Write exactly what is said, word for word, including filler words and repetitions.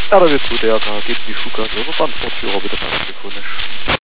R W zwei D R K, geht die Schuka, so beantwortet Führer bitte mal telefonisch.